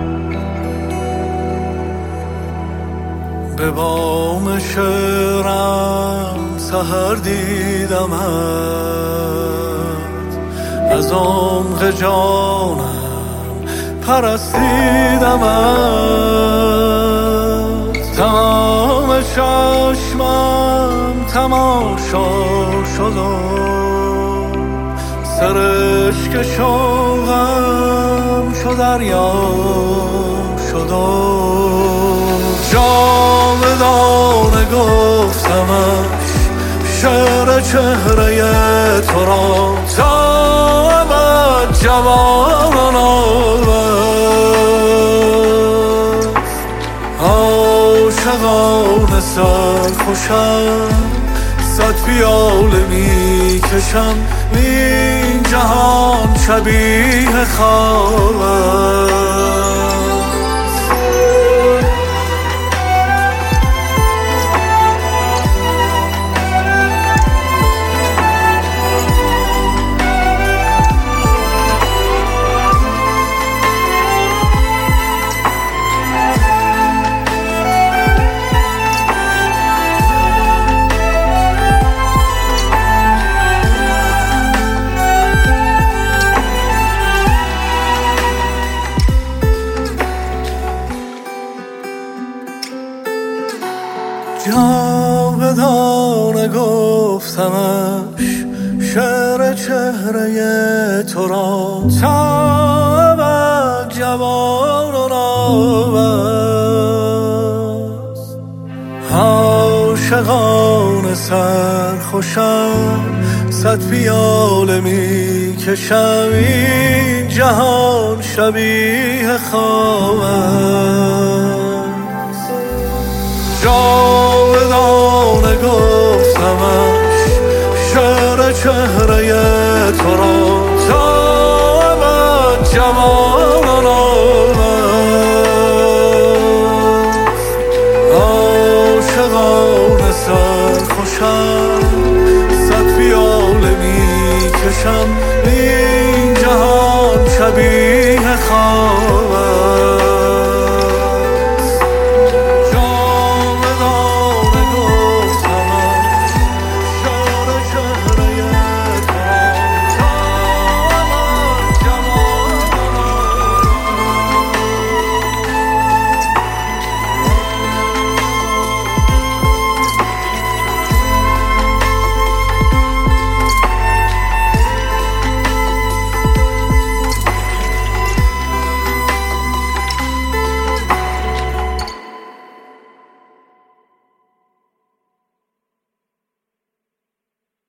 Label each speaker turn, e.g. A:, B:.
A: به بام شعرم سحر دیدمت، از عمق جانم پرستیدمت. تمام چشمم تماشا شد و سرشک شوقم شد دریا شد و جاودانه گفتمش شعر چهره تو را تا ابد جوان آورد. عاشقانه سرخوشم، صد پیاله می کشم، این جهان شبیه خواب است. جاودانه گفتمش شعر چهره تو را تا ابد جوان و نو است. عاشقانه سرخوشم، صد پیاله می کشم، این جهان شبیه خواب است. جاودانه گفتمش شعر چهره تو را تا ابد جوان است. عاشقانه سرخوشم، صد پیاله می کشم، این جهان شبیه